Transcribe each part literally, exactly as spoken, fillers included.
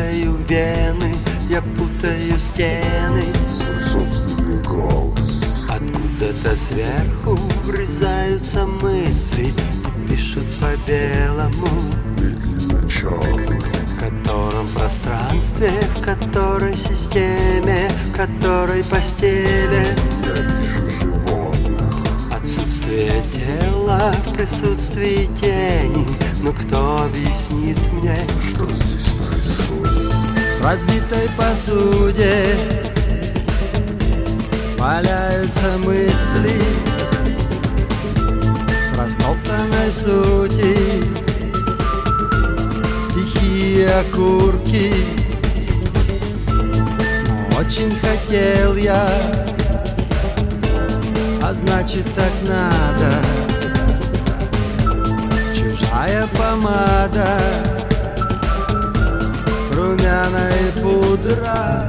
путаю вены, я путаю стены. Свой собственный голос. Откуда-то сверху врезаются мысли и пишут по белому. Медленно черный. В котором пространстве, в которой системе, в которой постели. Я вижу животных. Отсутствие тела в присутствии тени. Но кто объяснит мне, что здесь происходит? В разбитой посуде валяются мысли растоптанной сути, стихи и окурки. Но очень хотел я, а значит так надо. Чужая помада, румяна и пудра.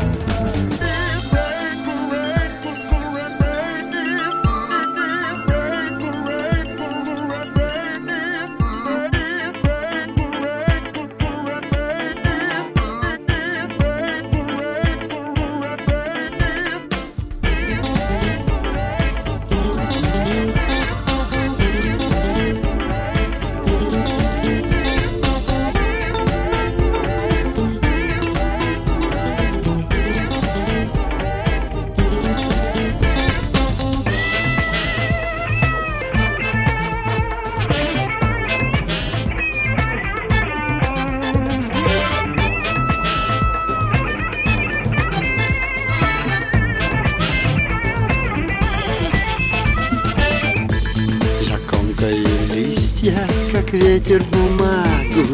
Листья, как ветер, бумагу.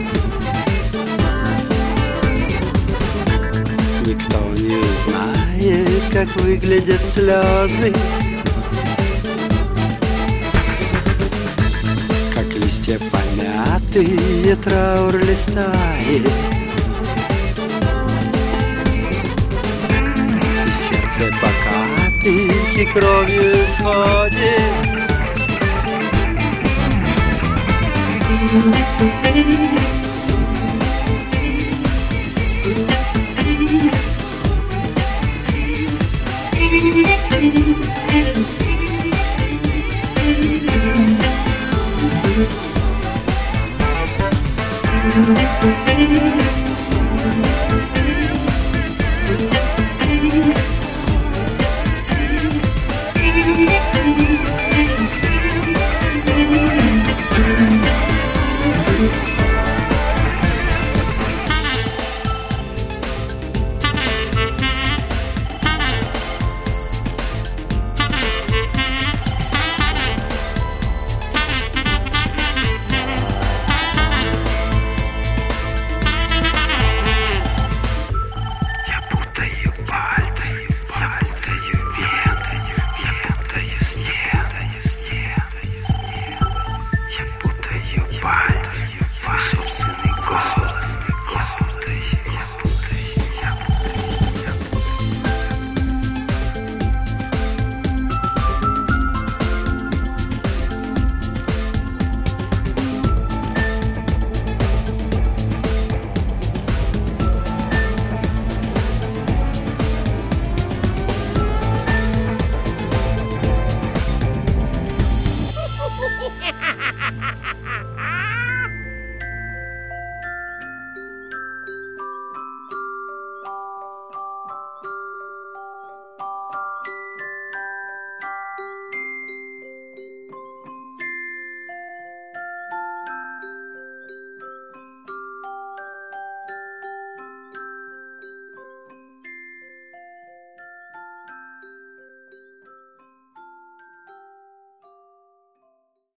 Никто не знает, как выглядят слезы, как листья помятые, траур листает, и сердце по капельке кровью исходит. Thank you.